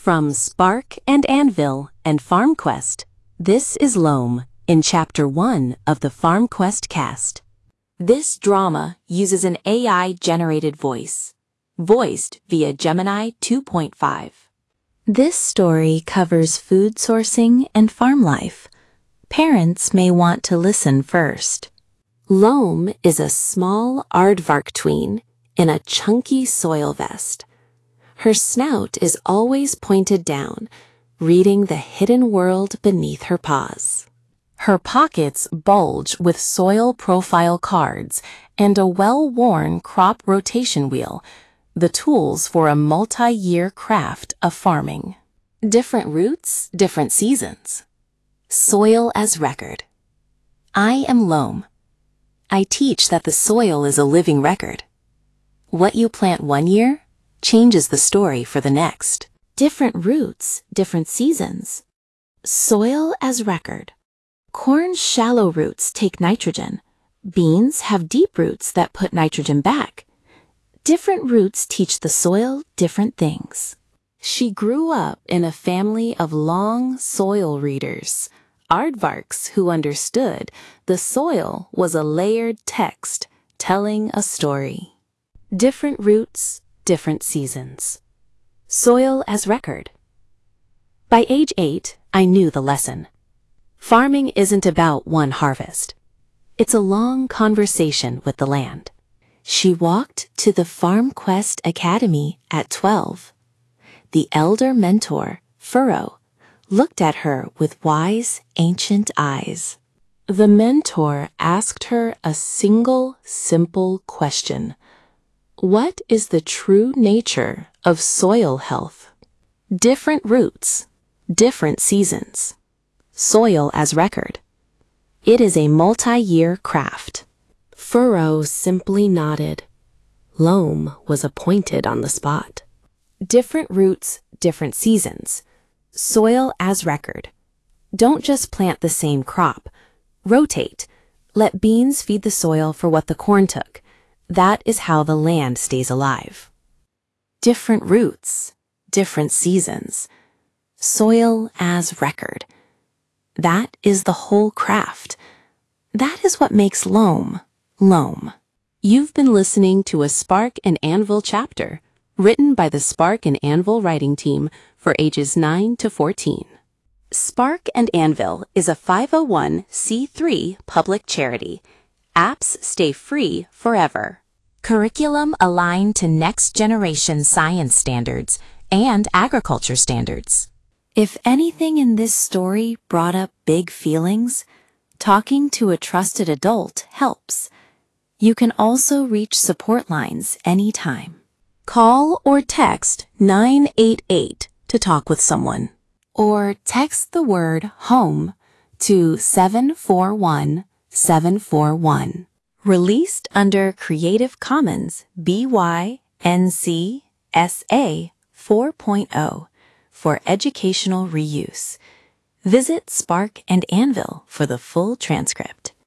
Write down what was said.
From Spark and Anvil and FarmQuest, this is Loam in Chapter 1 of the FarmQuest cast. This drama uses an AI-generated voice, voiced via Gemini 2.5. This story covers food sourcing and farm life. Parents may want to listen first. Loam is a small aardvark tween in a chunky soil vest. Her snout is always pointed down, reading the hidden world beneath her paws. Her pockets bulge with soil profile cards and a well-worn crop rotation wheel, the tools for a multi-year craft of farming. Different roots, different seasons. Soil as record. I am Loam. I teach that the soil is a living record. What you plant one year changes the story for the next. Different roots, different seasons. Soil as record. Corn's shallow roots take nitrogen. Beans have deep roots that put nitrogen back. Different roots teach the soil different things. She grew up in a family of long soil readers, aardvarks who understood the soil was a layered text telling a story. Different roots, different seasons. Soil as record. By age 8, I knew the lesson. Farming isn't about one harvest. It's a long conversation with the land. She walked to the FarmQuest Academy at 12. The elder mentor, Furrow, looked at her with wise, ancient eyes. The mentor asked her a single, simple question. What is the true nature of soil health? Different roots, different seasons. Soil as record. It is a multi-year craft. Furrow simply nodded. Loam was appointed on the spot. Different roots, different seasons. Soil as record. Don't just plant the same crop. Rotate. Let beans feed the soil for what the corn took. That is how the land stays alive. Different roots, different seasons. Soil as record. That is the whole craft. That is what makes Loam, Loam. You've been listening to a Spark and Anvil chapter, written by the Spark and Anvil writing team for ages 9 to 14. Spark and Anvil is a 501c3 public charity. Apps stay free forever. Curriculum aligned to next-generation science standards and agriculture standards. If anything in this story brought up big feelings, talking to a trusted adult helps. You can also reach support lines anytime. Call or text 988 to talk with someone. Or text the word HOME to 741-741. Released under Creative Commons BY-NC SA 4.0 for educational reuse. Visit Spark and Anvil for the full transcript.